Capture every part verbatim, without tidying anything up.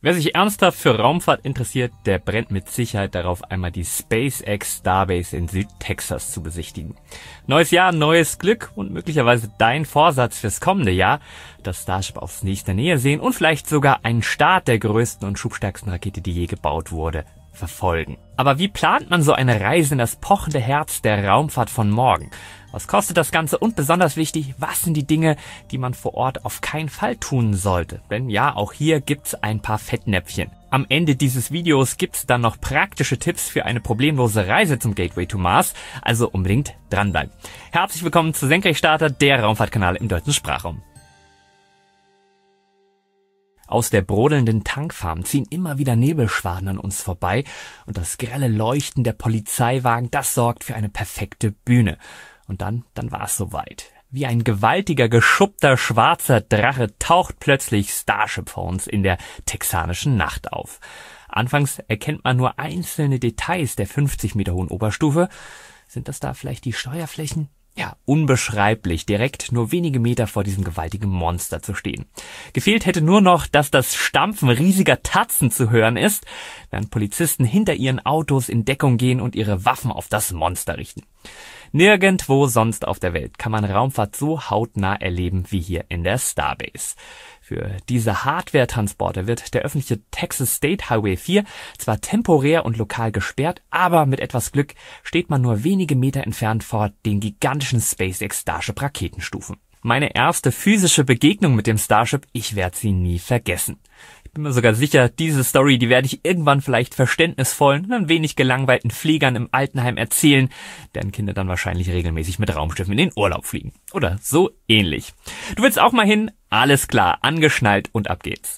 Wer sich ernsthaft für Raumfahrt interessiert, der brennt mit Sicherheit darauf, einmal die SpaceX Starbase in Südtexas zu besichtigen. Neues Jahr, neues Glück und möglicherweise dein Vorsatz fürs kommende Jahr, das Starship aus nächster Nähe sehen und vielleicht sogar einen Start der größten und schubstärksten Rakete, die je gebaut wurde, verfolgen. Aber wie plant man so eine Reise in das pochende Herz der Raumfahrt von morgen? Was kostet das Ganze? Und besonders wichtig, was sind die Dinge, die man vor Ort auf keinen Fall tun sollte? Denn ja, auch hier gibt's ein paar Fettnäpfchen. Am Ende dieses Videos gibt's dann noch praktische Tipps für eine problemlose Reise zum Gateway to Mars, also unbedingt dranbleiben. Herzlich willkommen zu Senkrechtstarter, der Raumfahrtkanal im deutschen Sprachraum. Aus der brodelnden Tankfarm ziehen immer wieder Nebelschwaden an uns vorbei und das grelle Leuchten der Polizeiwagen, das sorgt für eine perfekte Bühne. Und dann, dann war es soweit. Wie ein gewaltiger, geschuppter, schwarzer Drache taucht plötzlich Starship vor uns in der texanischen Nacht auf. Anfangs erkennt man nur einzelne Details der fünfzig Meter hohen Oberstufe. Sind das da vielleicht die Steuerflächen? Ja, unbeschreiblich, direkt nur wenige Meter vor diesem gewaltigen Monster zu stehen. Gefehlt hätte nur noch, dass das Stampfen riesiger Tatzen zu hören ist, während Polizisten hinter ihren Autos in Deckung gehen und ihre Waffen auf das Monster richten. Nirgendwo sonst auf der Welt kann man Raumfahrt so hautnah erleben wie hier in der Starbase. Für diese Hardware-Transporte wird der öffentliche Texas State Highway vier zwar temporär und lokal gesperrt, aber mit etwas Glück steht man nur wenige Meter entfernt vor den gigantischen SpaceX Starship Raketenstufen. Meine erste physische Begegnung mit dem Starship, ich werde sie nie vergessen. Ich bin mir sogar sicher, diese Story, die werde ich irgendwann vielleicht verständnisvollen und ein wenig gelangweilten Pflegern im Altenheim erzählen, deren Kinder dann wahrscheinlich regelmäßig mit Raumschiffen in den Urlaub fliegen. Oder so ähnlich. Du willst auch mal hin? Alles klar, angeschnallt und ab geht's.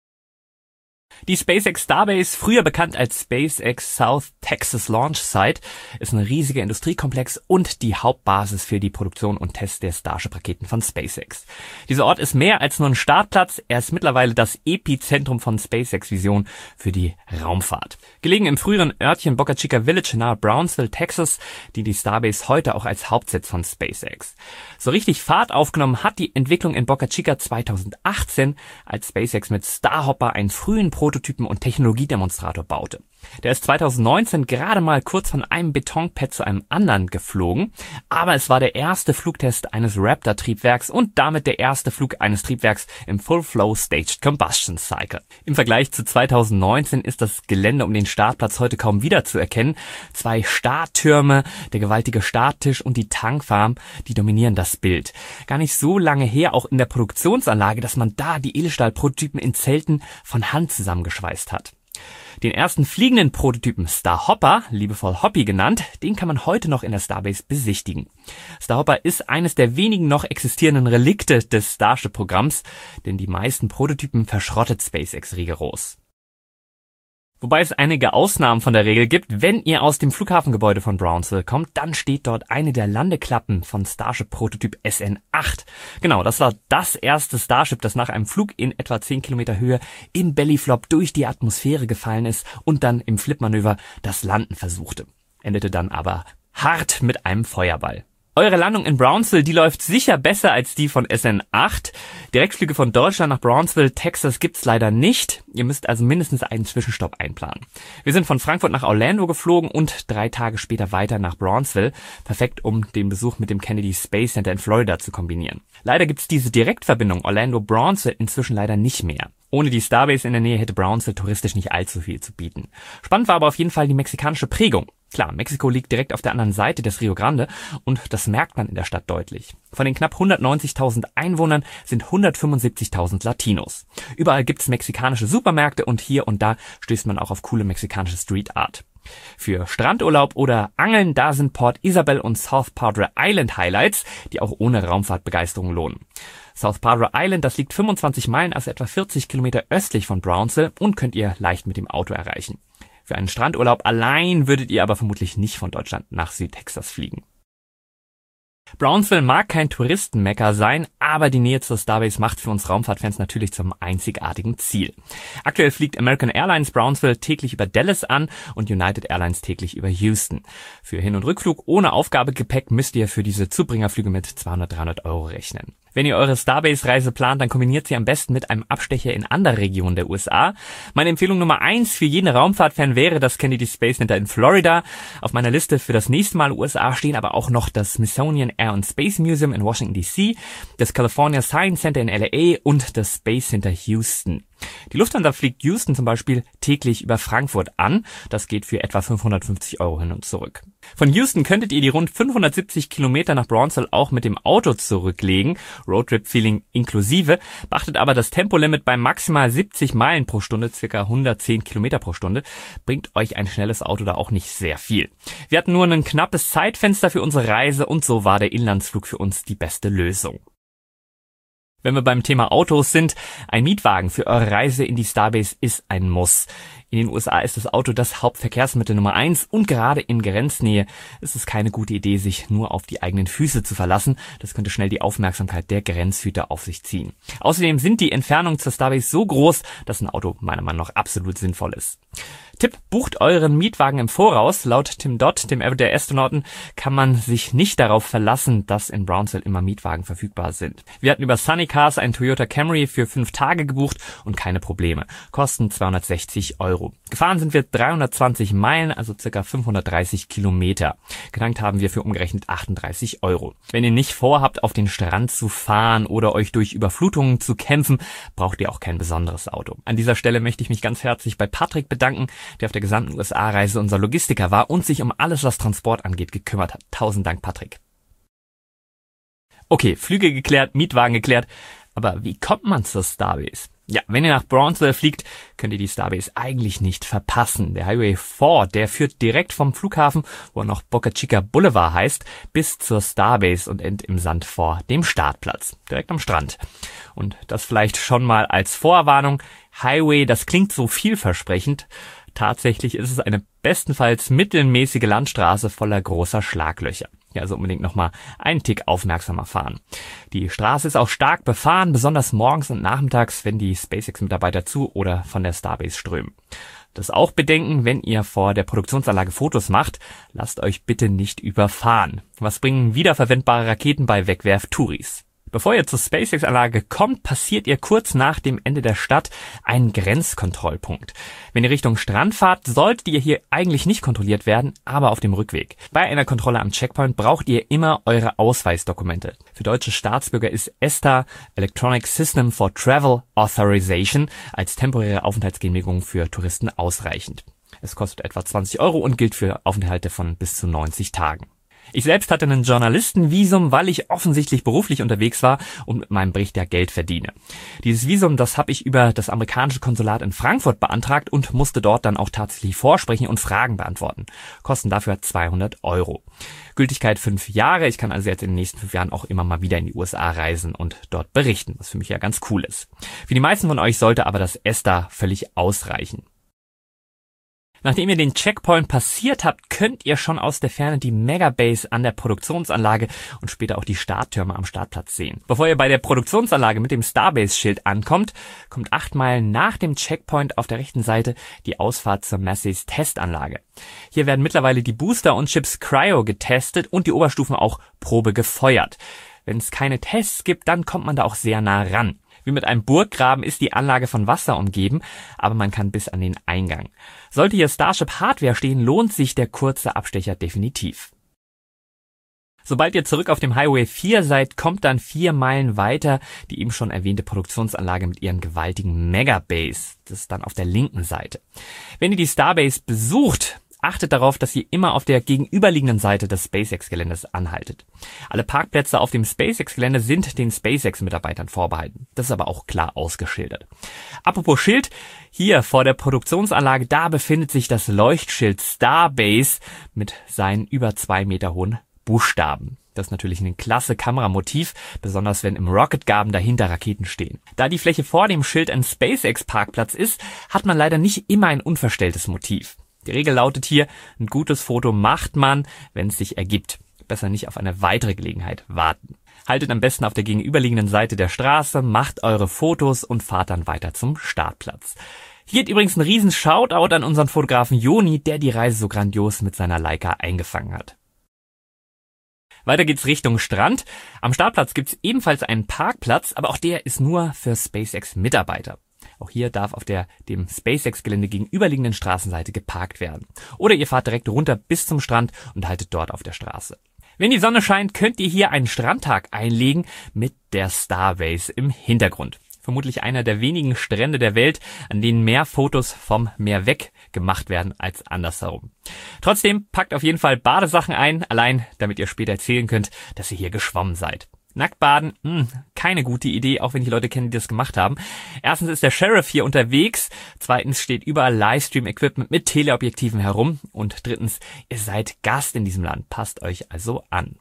Die SpaceX Starbase, früher bekannt als SpaceX South Texas Launch Site, ist ein riesiger Industriekomplex und die Hauptbasis für die Produktion und Tests der Starship-Raketen von SpaceX. Dieser Ort ist mehr als nur ein Startplatz, er ist mittlerweile das Epizentrum von SpaceX-Vision für die Raumfahrt. Gelegen im früheren Örtchen Boca Chica Village nahe Brownsville, Texas, dient die Starbase heute auch als Hauptsitz von SpaceX. So richtig Fahrt aufgenommen hat die Entwicklung in Boca Chica zweitausendachtzehn, als SpaceX mit Starhopper einen frühen Prototypen und Technologiedemonstrator baute. Der ist zweitausendneunzehn gerade mal kurz von einem Betonpad zu einem anderen geflogen, aber es war der erste Flugtest eines Raptor-Triebwerks und damit der erste Flug eines Triebwerks im Full-Flow Staged Combustion Cycle. Im Vergleich zu zweitausendneunzehn ist das Gelände um den Startplatz heute kaum wiederzuerkennen. Zwei Starttürme, der gewaltige Starttisch und die Tankfarm, die dominieren das Bild. Gar nicht so lange her, auch in der Produktionsanlage, dass man da die Edelstahl-Prototypen in Zelten von Hand zusammengeschweißt hat. Den ersten fliegenden Prototypen Starhopper, liebevoll Hoppy genannt, den kann man heute noch in der Starbase besichtigen. Starhopper ist eines der wenigen noch existierenden Relikte des Starship-Programms, denn die meisten Prototypen verschrottet SpaceX rigoros. Wobei es einige Ausnahmen von der Regel gibt. Wenn ihr aus dem Flughafengebäude von Brownsville kommt, dann steht dort eine der Landeklappen von Starship-Prototyp S N acht. Genau, das war das erste Starship, das nach einem Flug in etwa zehn Kilometer Höhe im Bellyflop durch die Atmosphäre gefallen ist und dann im Flipmanöver das Landen versuchte. Endete dann aber hart mit einem Feuerball. Eure Landung in Brownsville, die läuft sicher besser als die von S N acht. Direktflüge von Deutschland nach Brownsville, Texas gibt's leider nicht. Ihr müsst also mindestens einen Zwischenstopp einplanen. Wir sind von Frankfurt nach Orlando geflogen und drei Tage später weiter nach Brownsville. Perfekt, um den Besuch mit dem Kennedy Space Center in Florida zu kombinieren. Leider gibt's diese Direktverbindung Orlando-Brownsville inzwischen leider nicht mehr. Ohne die Starbase in der Nähe hätte Brownsville touristisch nicht allzu viel zu bieten. Spannend war aber auf jeden Fall die mexikanische Prägung. Klar, Mexiko liegt direkt auf der anderen Seite des Rio Grande und das merkt man in der Stadt deutlich. Von den knapp hundertneunzigtausend Einwohnern sind hundertfünfundsiebzigtausend Latinos. Überall gibt's mexikanische Supermärkte und hier und da stößt man auch auf coole mexikanische Street Art. Für Strandurlaub oder Angeln, da sind Port Isabel und South Padre Island Highlights, die auch ohne Raumfahrtbegeisterung lohnen. South Padre Island, das liegt fünfundzwanzig Meilen, also etwa vierzig Kilometer östlich von Brownsville und könnt ihr leicht mit dem Auto erreichen. Für einen Strandurlaub allein würdet ihr aber vermutlich nicht von Deutschland nach Südtexas fliegen. Brownsville mag kein Touristenmecker sein, aber die Nähe zur Starbase macht für uns Raumfahrtfans natürlich zum einzigartigen Ziel. Aktuell fliegt American Airlines Brownsville täglich über Dallas an und United Airlines täglich über Houston. Für Hin- und Rückflug ohne Aufgabegepäck müsst ihr für diese Zubringerflüge mit zweihundert, dreihundert Euro rechnen. Wenn ihr eure Starbase-Reise plant, dann kombiniert sie am besten mit einem Abstecher in andere Regionen der U S A. Meine Empfehlung Nummer eins für jeden Raumfahrtfan wäre das Kennedy Space Center in Florida. Auf meiner Liste für das nächste Mal U S A stehen aber auch noch das Smithsonian Air and Space Museum in Washington D C, das California Science Center in L A und das Space Center Houston. Die Lufthansa fliegt Houston zum Beispiel täglich über Frankfurt an. Das geht für etwa fünfhundertfünfzig Euro hin und zurück. Von Houston könntet ihr die rund fünfhundertsiebzig Kilometer nach Brownsville auch mit dem Auto zurücklegen, Roadtrip-Feeling inklusive, beachtet aber das Tempolimit bei maximal siebzig Meilen pro Stunde, ca. hundertzehn Kilometer pro Stunde, bringt euch ein schnelles Auto da auch nicht sehr viel. Wir hatten nur ein knappes Zeitfenster für unsere Reise und so war der Inlandsflug für uns die beste Lösung. Wenn wir beim Thema Autos sind, ein Mietwagen für eure Reise in die Starbase ist ein Muss. In den U S A ist das Auto das Hauptverkehrsmittel Nummer eins und gerade in Grenznähe ist es keine gute Idee, sich nur auf die eigenen Füße zu verlassen. Das könnte schnell die Aufmerksamkeit der Grenzhüter auf sich ziehen. Außerdem sind die Entfernungen zur Starbase so groß, dass ein Auto meiner Meinung nach absolut sinnvoll ist. Tipp, bucht euren Mietwagen im Voraus. Laut Tim Dodd, dem Everyday Astronauten, kann man sich nicht darauf verlassen, dass in Brownsville immer Mietwagen verfügbar sind. Wir hatten über Sunny Cars einen Toyota Camry für fünf Tage gebucht und keine Probleme. Kosten zweihundertsechzig Euro. Gefahren sind wir dreihundertzwanzig Meilen, also circa fünfhundertdreißig Kilometer. Getankt haben wir für umgerechnet achtunddreißig Euro. Wenn ihr nicht vorhabt, auf den Strand zu fahren oder euch durch Überflutungen zu kämpfen, braucht ihr auch kein besonderes Auto. An dieser Stelle möchte ich mich ganz herzlich bei Patrick bedanken, der auf der gesamten U S A-Reise unser Logistiker war und sich um alles, was Transport angeht, gekümmert hat. Tausend Dank, Patrick. Okay, Flüge geklärt, Mietwagen geklärt, aber wie kommt man zur Starbase? Ja, wenn ihr nach Brownsville fliegt, könnt ihr die Starbase eigentlich nicht verpassen. Der Highway vier, der führt direkt vom Flughafen, wo er noch Boca Chica Boulevard heißt, bis zur Starbase und endet im Sand vor dem Startplatz, direkt am Strand. Und das vielleicht schon mal als Vorwarnung. Highway, das klingt so vielversprechend. Tatsächlich ist es eine bestenfalls mittelmäßige Landstraße voller großer Schlaglöcher. Ja, also unbedingt nochmal einen Tick aufmerksamer fahren. Die Straße ist auch stark befahren, besonders morgens und nachmittags, wenn die SpaceX-Mitarbeiter zu oder von der Starbase strömen. Das auch bedenken, wenn ihr vor der Produktionsanlage Fotos macht, lasst euch bitte nicht überfahren. Was bringen wiederverwendbare Raketen bei Wegwerf-Touris? Bevor ihr zur SpaceX-Anlage kommt, passiert ihr kurz nach dem Ende der Stadt einen Grenzkontrollpunkt. Wenn ihr Richtung Strand fahrt, solltet ihr hier eigentlich nicht kontrolliert werden, aber auf dem Rückweg. Bei einer Kontrolle am Checkpoint braucht ihr immer eure Ausweisdokumente. Für deutsche Staatsbürger ist ESTA, Electronic System for Travel Authorization, als temporäre Aufenthaltsgenehmigung für Touristen ausreichend. Es kostet etwa zwanzig Euro und gilt für Aufenthalte von bis zu neunzig Tagen. Ich selbst hatte ein Journalistenvisum, weil ich offensichtlich beruflich unterwegs war und mit meinem Bericht ja Geld verdiene. Dieses Visum, das habe ich über das amerikanische Konsulat in Frankfurt beantragt und musste dort dann auch tatsächlich vorsprechen und Fragen beantworten. Kosten dafür zweihundert Euro. Gültigkeit fünf Jahre. Ich kann also jetzt in den nächsten fünf Jahren auch immer mal wieder in die U S A reisen und dort berichten, was für mich ja ganz cool ist. Für die meisten von euch sollte aber das ESTA völlig ausreichen. Nachdem ihr den Checkpoint passiert habt, könnt ihr schon aus der Ferne die Megabase an der Produktionsanlage und später auch die Starttürme am Startplatz sehen. Bevor ihr bei der Produktionsanlage mit dem Starbase-Schild ankommt, kommt acht Meilen nach dem Checkpoint auf der rechten Seite die Ausfahrt zur Massey's Testanlage. Hier werden mittlerweile die Booster und Chips Cryo getestet und die Oberstufen auch Probe gefeuert. Wenn es keine Tests gibt, dann kommt man da auch sehr nah ran. Wie mit einem Burggraben ist die Anlage von Wasser umgeben, aber man kann bis an den Eingang. Sollte hier Starship Hardware stehen, lohnt sich der kurze Abstecher definitiv. Sobald ihr zurück auf dem Highway vier seid, kommt dann vier Meilen weiter die eben schon erwähnte Produktionsanlage mit ihren gewaltigen Megabase. Das ist dann auf der linken Seite. Wenn ihr die Starbase besucht, achtet darauf, dass ihr immer auf der gegenüberliegenden Seite des SpaceX-Geländes anhaltet. Alle Parkplätze auf dem SpaceX-Gelände sind den SpaceX-Mitarbeitern vorbehalten. Das ist aber auch klar ausgeschildert. Apropos Schild, hier vor der Produktionsanlage, da befindet sich das Leuchtschild Starbase mit seinen über zwei Meter hohen Buchstaben. Das ist natürlich ein klasse Kameramotiv, besonders wenn im Rocket Garden dahinter Raketen stehen. Da die Fläche vor dem Schild ein SpaceX-Parkplatz ist, hat man leider nicht immer ein unverstelltes Motiv. Die Regel lautet hier, ein gutes Foto macht man, wenn es sich ergibt. Besser nicht auf eine weitere Gelegenheit warten. Haltet am besten auf der gegenüberliegenden Seite der Straße, macht eure Fotos und fahrt dann weiter zum Startplatz. Hier geht übrigens ein riesen Shoutout an unseren Fotografen Joni, der die Reise so grandios mit seiner Leica eingefangen hat. Weiter geht's Richtung Strand. Am Startplatz gibt's ebenfalls einen Parkplatz, aber auch der ist nur für SpaceX-Mitarbeiter. Auch hier darf auf der dem SpaceX-Gelände gegenüberliegenden Straßenseite geparkt werden. Oder ihr fahrt direkt runter bis zum Strand und haltet dort auf der Straße. Wenn die Sonne scheint, könnt ihr hier einen Strandtag einlegen mit der Starbase im Hintergrund. Vermutlich einer der wenigen Strände der Welt, an denen mehr Fotos vom Meer weg gemacht werden als andersherum. Trotzdem packt auf jeden Fall Badesachen ein, allein damit ihr später erzählen könnt, dass ihr hier geschwommen seid. Nackt baden, mh, keine gute Idee, auch wenn ich Leute kenne, die das gemacht haben. Erstens ist der Sheriff hier unterwegs, zweitens steht überall Livestream-Equipment mit Teleobjektiven herum und drittens, ihr seid Gast in diesem Land, passt euch also an.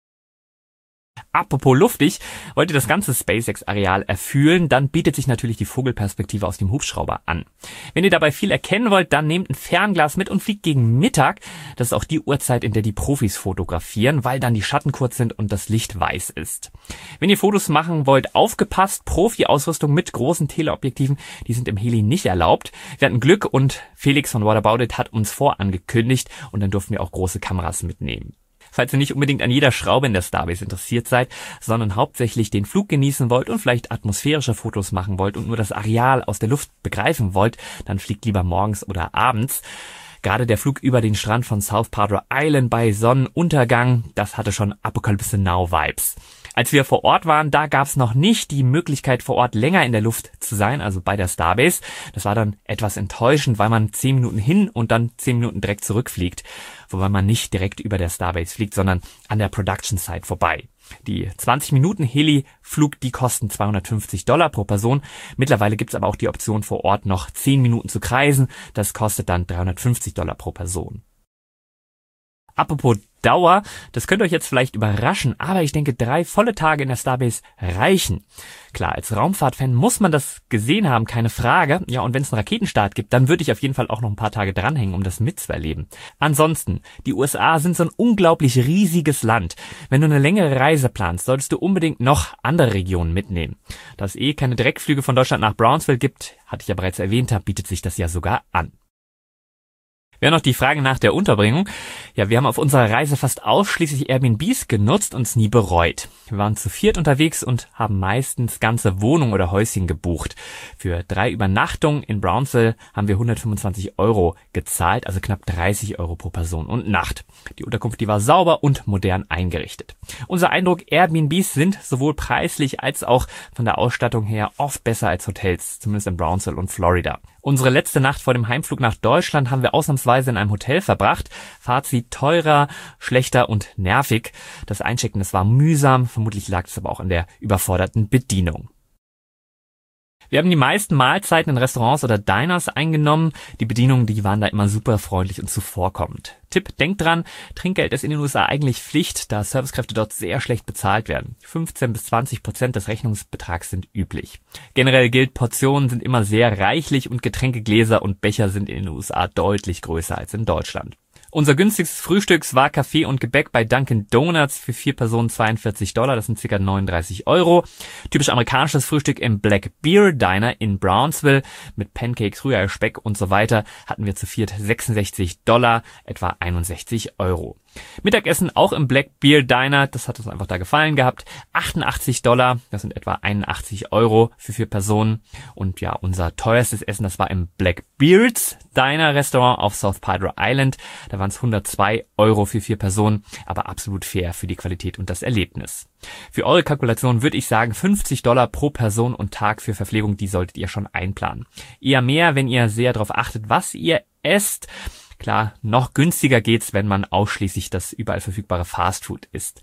Apropos luftig, wollt ihr das ganze SpaceX-Areal erfühlen, dann bietet sich natürlich die Vogelperspektive aus dem Hubschrauber an. Wenn ihr dabei viel erkennen wollt, dann nehmt ein Fernglas mit und fliegt gegen Mittag. Das ist auch die Uhrzeit, in der die Profis fotografieren, weil dann die Schatten kurz sind und das Licht weiß ist. Wenn ihr Fotos machen wollt, aufgepasst, Profi-Ausrüstung mit großen Teleobjektiven, die sind im Heli nicht erlaubt. Wir hatten Glück und Felix von What About It hat uns vorangekündigt und dann durften wir auch große Kameras mitnehmen. Falls ihr nicht unbedingt an jeder Schraube in der Starbase interessiert seid, sondern hauptsächlich den Flug genießen wollt und vielleicht atmosphärische Fotos machen wollt und nur das Areal aus der Luft begreifen wollt, dann fliegt lieber morgens oder abends. Gerade der Flug über den Strand von South Padre Island bei Sonnenuntergang, das hatte schon Apocalypse Now Vibes. Als wir vor Ort waren, da gab es noch nicht die Möglichkeit, vor Ort länger in der Luft zu sein, also bei der Starbase. Das war dann etwas enttäuschend, weil man zehn Minuten hin und dann zehn Minuten direkt zurückfliegt. Wobei man nicht direkt über der Starbase fliegt, sondern an der Production Site vorbei. Die zwanzig Minuten Heli-Flug, die kosten zweihundertfünfzig Dollar pro Person. Mittlerweile gibt's aber auch die Option, vor Ort noch zehn Minuten zu kreisen. Das kostet dann dreihundertfünfzig Dollar pro Person. Apropos Dauer, das könnte euch jetzt vielleicht überraschen, aber ich denke, drei volle Tage in der Starbase reichen. Klar, als Raumfahrtfan muss man das gesehen haben, keine Frage. Ja, und wenn es einen Raketenstart gibt, dann würde ich auf jeden Fall auch noch ein paar Tage dranhängen, um das mitzuerleben. Ansonsten, die U S A sind so ein unglaublich riesiges Land. Wenn du eine längere Reise planst, solltest du unbedingt noch andere Regionen mitnehmen. Da es eh keine Direktflüge von Deutschland nach Brownsville gibt, hatte ich ja bereits erwähnt, bietet sich das ja sogar an. Wäre noch die Frage nach der Unterbringung. Ja, wir haben auf unserer Reise fast ausschließlich Airbnbs genutzt und es nie bereut. Wir waren zu viert unterwegs und haben meistens ganze Wohnungen oder Häuschen gebucht. Für drei Übernachtungen in Brownsville haben wir hundertfünfundzwanzig Euro gezahlt, also knapp dreißig Euro pro Person und Nacht. Die Unterkunft, die war sauber und modern eingerichtet. Unser Eindruck, Airbnbs sind sowohl preislich als auch von der Ausstattung her oft besser als Hotels, zumindest in Brownsville und Florida. Unsere letzte Nacht vor dem Heimflug nach Deutschland haben wir ausnahmsweise in einem Hotel verbracht. Fazit: teurer, schlechter und nervig. Das Einchecken, das war mühsam, vermutlich lag es aber auch an der überforderten Bedienung. Wir haben die meisten Mahlzeiten in Restaurants oder Diners eingenommen. Die Bedienungen, die waren da immer super freundlich und zuvorkommend. Tipp, denkt dran, Trinkgeld ist in den U S A eigentlich Pflicht, da Servicekräfte dort sehr schlecht bezahlt werden. fünfzehn bis zwanzig Prozent des Rechnungsbetrags sind üblich. Generell gilt, Portionen sind immer sehr reichlich und Getränkegläser und Becher sind in den U S A deutlich größer als in Deutschland. Unser günstigstes Frühstück war Kaffee und Gebäck bei Dunkin' Donuts für vier Personen zweiundvierzig Dollar, das sind ca. neununddreißig Euro. Typisch amerikanisches Frühstück im Black Bear Diner in Brownsville mit Pancakes, Rührei, Speck und so weiter hatten wir zu viert sechsundsechzig Dollar, etwa einundsechzig Euro. Mittagessen auch im Black Bear Diner, das hat uns einfach da gefallen gehabt, achtundachtzig Dollar, das sind etwa einundachtzig Euro für vier Personen. Und ja, unser teuerstes Essen, das war im Black Beards Diner Restaurant auf South Padre Island, da waren es hundertzwei Euro für vier Personen, aber absolut fair für die Qualität und das Erlebnis. Für eure Kalkulation würde ich sagen, fünfzig Dollar pro Person und Tag für Verpflegung, die solltet ihr schon einplanen. Eher mehr, wenn ihr sehr darauf achtet, was ihr esst. Klar, noch günstiger geht's, wenn man ausschließlich das überall verfügbare Fastfood isst.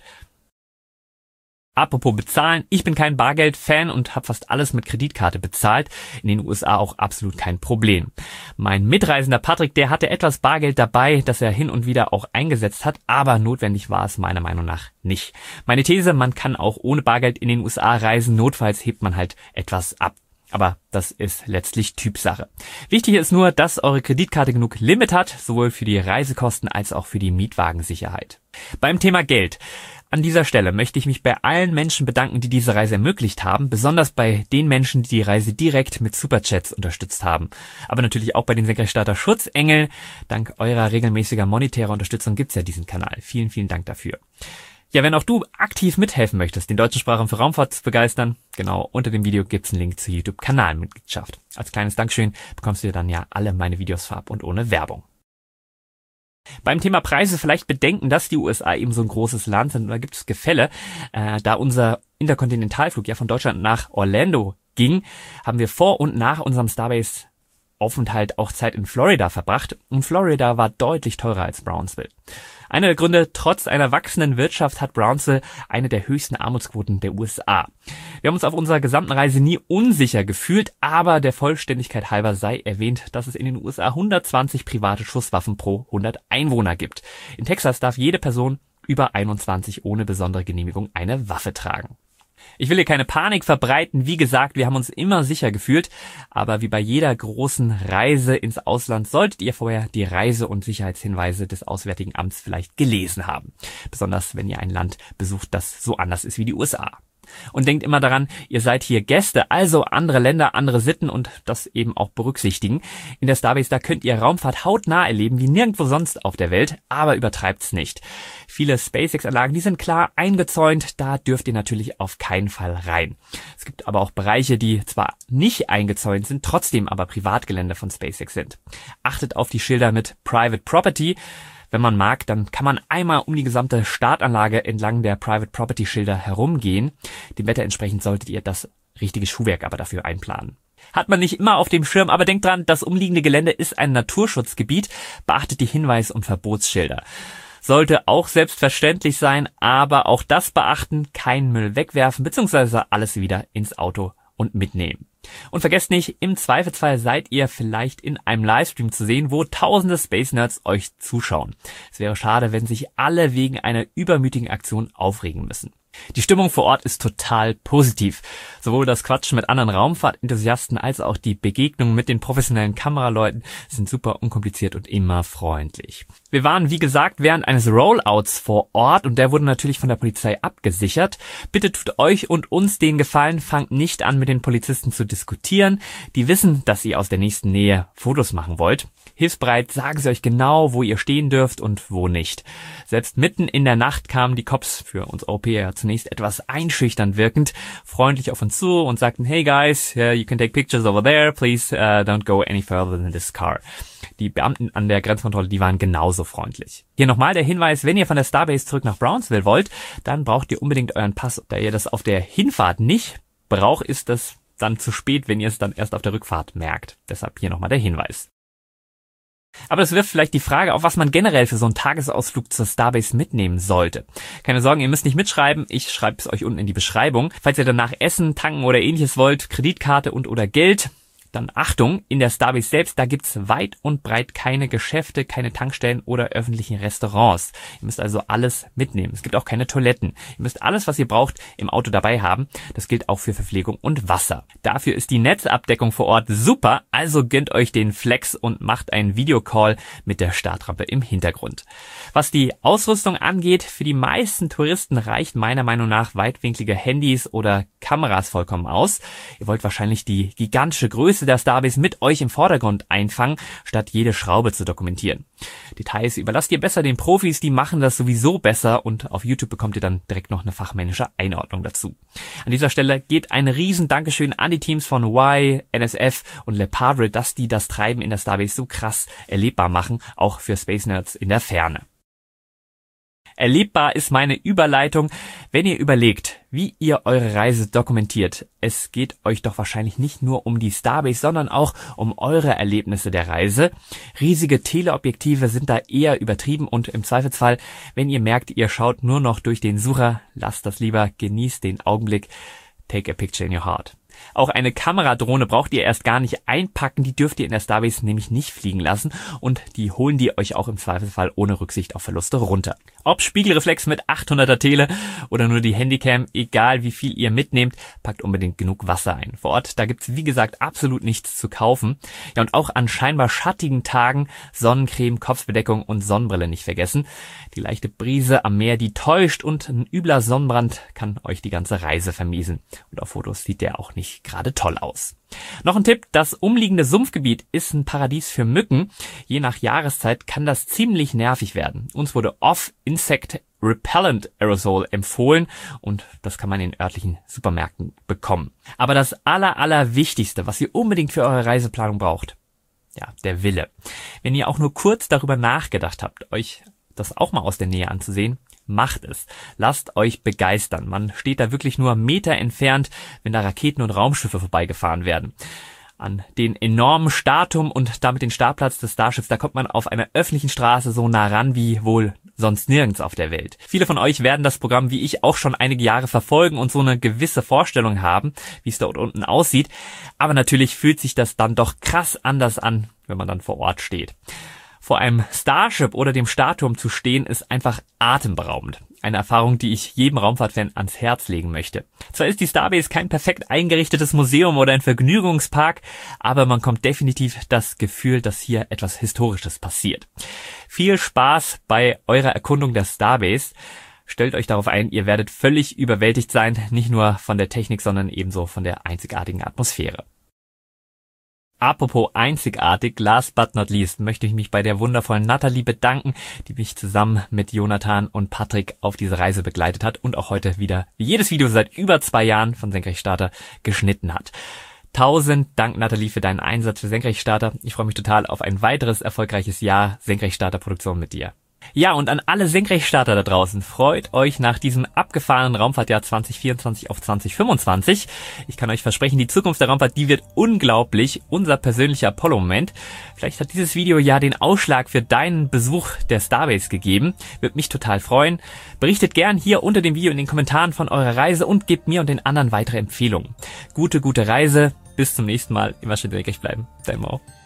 Apropos bezahlen, ich bin kein Bargeld-Fan und habe fast alles mit Kreditkarte bezahlt. In den U S A auch absolut kein Problem. Mein Mitreisender Patrick, der hatte etwas Bargeld dabei, das er hin und wieder auch eingesetzt hat, aber notwendig war es meiner Meinung nach nicht. Meine These, man kann auch ohne Bargeld in den U S A reisen, notfalls hebt man halt etwas ab. Aber das ist letztlich Typsache. Wichtig ist nur, dass eure Kreditkarte genug Limit hat, sowohl für die Reisekosten als auch für die Mietwagensicherheit. Beim Thema Geld. An dieser Stelle möchte ich mich bei allen Menschen bedanken, die diese Reise ermöglicht haben, besonders bei den Menschen, die die Reise direkt mit Superchats unterstützt haben. Aber natürlich auch bei den Senkrechtstarter Schutzengel. Dank eurer regelmäßiger monetärer Unterstützung gibt's ja diesen Kanal. Vielen, vielen Dank dafür. Ja, wenn auch du aktiv mithelfen möchtest, den deutschen Sprachraum für Raumfahrt zu begeistern, genau, unter dem Video gibt's einen Link zur YouTube-Kanalmitgliedschaft. Als kleines Dankeschön bekommst du dann ja alle meine Videos vorab und ohne Werbung. Beim Thema Preise vielleicht bedenken, dass die U S A eben so ein großes Land sind. Da gibt es Gefälle. Äh, da unser Interkontinentalflug ja von Deutschland nach Orlando ging, haben wir vor und nach unserem Starbase Aufenthalt auch Zeit in Florida verbracht. Und Florida war deutlich teurer als Brownsville. Einer der Gründe, trotz einer wachsenden Wirtschaft hat Brownsville eine der höchsten Armutsquoten der U S A. Wir haben uns auf unserer gesamten Reise nie unsicher gefühlt, aber der Vollständigkeit halber sei erwähnt, dass es in den U S A hundertzwanzig private Schusswaffen pro hundert Einwohner gibt. In Texas darf jede Person über einundzwanzig ohne besondere Genehmigung eine Waffe tragen. Ich will hier keine Panik verbreiten. Wie gesagt, wir haben uns immer sicher gefühlt. Aber wie bei jeder großen Reise ins Ausland solltet ihr vorher die Reise- und Sicherheitshinweise des Auswärtigen Amts vielleicht gelesen haben. Besonders wenn ihr ein Land besucht, das so anders ist wie die U S A. Und denkt immer daran, ihr seid hier Gäste, also andere Länder, andere Sitten und das eben auch berücksichtigen. In der Starbase, da könnt ihr Raumfahrt hautnah erleben, wie nirgendwo sonst auf der Welt, aber übertreibt's nicht. Viele SpaceX-Anlagen, die sind klar eingezäunt, da dürft ihr natürlich auf keinen Fall rein. Es gibt aber auch Bereiche, die zwar nicht eingezäunt sind, trotzdem aber Privatgelände von SpaceX sind. Achtet auf die Schilder mit Private Property. Wenn man mag, dann kann man einmal um die gesamte Startanlage entlang der Private Property Schilder herumgehen. Dem Wetter entsprechend solltet ihr das richtige Schuhwerk aber dafür einplanen. Hat man nicht immer auf dem Schirm, aber denkt dran, das umliegende Gelände ist ein Naturschutzgebiet. Beachtet die Hinweis- und Verbotsschilder. Sollte auch selbstverständlich sein, aber auch das beachten, keinen Müll wegwerfen bzw. alles wieder ins Auto und mitnehmen. Und vergesst nicht, im Zweifelsfall seid ihr vielleicht in einem Livestream zu sehen, wo tausende Space Nerds euch zuschauen. Es wäre schade, wenn sich alle wegen einer übermütigen Aktion aufregen müssen. Die Stimmung vor Ort ist total positiv. Sowohl das Quatschen mit anderen Raumfahrtenthusiasten als auch die Begegnungen mit den professionellen Kameraleuten sind super unkompliziert und immer freundlich. Wir waren, wie gesagt, während eines Rollouts vor Ort und der wurde natürlich von der Polizei abgesichert. Bitte tut euch und uns den Gefallen, fangt nicht an, mit den Polizisten zu diskutieren. Die wissen, dass ihr aus der nächsten Nähe Fotos machen wollt. Hilfsbereit sagen sie euch genau, wo ihr stehen dürft und wo nicht. Selbst mitten in der Nacht kamen die Cops, für uns Europäer zunächst etwas einschüchternd wirkend, freundlich auf uns zu und sagten, hey guys, uh, you can take pictures over there, please uh, don't go any further than this car. Die Beamten an der Grenzkontrolle, die waren genauso freundlich. Hier nochmal der Hinweis, wenn ihr von der Starbase zurück nach Brownsville wollt, dann braucht ihr unbedingt euren Pass. Da ihr das auf der Hinfahrt nicht braucht, ist das dann zu spät, wenn ihr es dann erst auf der Rückfahrt merkt. Deshalb hier nochmal der Hinweis. Aber das wirft vielleicht die Frage auf, was man generell für so einen Tagesausflug zur Starbase mitnehmen sollte. Keine Sorgen, ihr müsst nicht mitschreiben, ich schreibe es euch unten in die Beschreibung. Falls ihr danach Essen, tanken oder ähnliches wollt, Kreditkarte und oder Geld, dann Achtung, in der Starbase selbst, da gibt's weit und breit keine Geschäfte, keine Tankstellen oder öffentlichen Restaurants. Ihr müsst also alles mitnehmen. Es gibt auch keine Toiletten. Ihr müsst alles, was ihr braucht, im Auto dabei haben. Das gilt auch für Verpflegung und Wasser. Dafür ist die Netzabdeckung vor Ort super, also gönnt euch den Flex und macht einen Videocall mit der Startrampe im Hintergrund. Was die Ausrüstung angeht, für die meisten Touristen reicht meiner Meinung nach weitwinklige Handys oder Kameras vollkommen aus. Ihr wollt wahrscheinlich die gigantische Größe der Starbase mit euch im Vordergrund einfangen, statt jede Schraube zu dokumentieren. Details überlasst ihr besser den Profis, die machen das sowieso besser und auf YouTube bekommt ihr dann direkt noch eine fachmännische Einordnung dazu. An dieser Stelle geht ein riesen Dankeschön an die Teams von Y, N S F und Lepadre, dass die das Treiben in der Starbase so krass erlebbar machen, auch für Space Nerds in der Ferne. Erlebbar ist meine Überleitung, wenn ihr überlegt, wie ihr eure Reise dokumentiert. Es geht euch doch wahrscheinlich nicht nur um die Starbase, sondern auch um eure Erlebnisse der Reise. Riesige Teleobjektive sind da eher übertrieben und im Zweifelsfall, wenn ihr merkt, ihr schaut nur noch durch den Sucher, lasst das lieber, genießt den Augenblick. Take a picture in your heart. Auch eine Kameradrohne braucht ihr erst gar nicht einpacken, die dürft ihr in der Starbase nämlich nicht fliegen lassen und die holen die euch auch im Zweifelsfall ohne Rücksicht auf Verluste runter. Ob Spiegelreflex mit achthunderter Tele oder nur die Handycam, egal wie viel ihr mitnehmt, packt unbedingt genug Wasser ein. Vor Ort, da gibt's wie gesagt absolut nichts zu kaufen. Ja, und auch an scheinbar schattigen Tagen Sonnencreme, Kopfbedeckung und Sonnenbrille nicht vergessen. Die leichte Brise am Meer, die täuscht und ein übler Sonnenbrand kann euch die ganze Reise vermiesen. Und auf Fotos sieht der auch nicht sich gerade toll aus. Noch ein Tipp, das umliegende Sumpfgebiet ist ein Paradies für Mücken. Je nach Jahreszeit kann das ziemlich nervig werden. Uns wurde Off-Insect Repellent Aerosol empfohlen und das kann man in örtlichen Supermärkten bekommen. Aber das aller, aller Wichtigste, was ihr unbedingt für eure Reiseplanung braucht, ja, der Wille. Wenn ihr auch nur kurz darüber nachgedacht habt, euch das auch mal aus der Nähe anzusehen, macht es. Lasst euch begeistern. Man steht da wirklich nur Meter entfernt, wenn da Raketen und Raumschiffe vorbeigefahren werden. An den enormen Startturm und damit den Startplatz des Starships, da kommt man auf einer öffentlichen Straße so nah ran wie wohl sonst nirgends auf der Welt. Viele von euch werden das Programm wie ich auch schon einige Jahre verfolgen und so eine gewisse Vorstellung haben, wie es dort unten aussieht. Aber natürlich fühlt sich das dann doch krass anders an, wenn man dann vor Ort steht. Vor einem Starship oder dem Startturm zu stehen, ist einfach atemberaubend. Eine Erfahrung, die ich jedem Raumfahrtfan ans Herz legen möchte. Zwar ist die Starbase kein perfekt eingerichtetes Museum oder ein Vergnügungspark, aber man kommt definitiv das Gefühl, dass hier etwas Historisches passiert. Viel Spaß bei eurer Erkundung der Starbase. Stellt euch darauf ein, ihr werdet völlig überwältigt sein, nicht nur von der Technik, sondern ebenso von der einzigartigen Atmosphäre. Apropos einzigartig, last but not least, möchte ich mich bei der wundervollen Nathalie bedanken, die mich zusammen mit Jonathan und Patrick auf diese Reise begleitet hat und auch heute wieder, wie jedes Video seit über zwei Jahren von Senkrechtstarter, geschnitten hat. Tausend Dank, Nathalie, für deinen Einsatz für Senkrechtstarter. Ich freue mich total auf ein weiteres erfolgreiches Jahr Senkrechtstarter-Produktion mit dir. Ja, und an alle Senkrechtstarter da draußen, freut euch nach diesem abgefahrenen Raumfahrtjahr zwanzig vierundzwanzig auf zwanzig fünfundzwanzig. Ich kann euch versprechen, die Zukunft der Raumfahrt, die wird unglaublich, unser persönlicher Apollo-Moment. Vielleicht hat dieses Video ja den Ausschlag für deinen Besuch der Starbase gegeben. Würde mich total freuen. Berichtet gern hier unter dem Video in den Kommentaren von eurer Reise und gebt mir und den anderen weitere Empfehlungen. Gute, gute Reise. Bis zum nächsten Mal. Immer schön senkrecht bleiben. Dein Mo.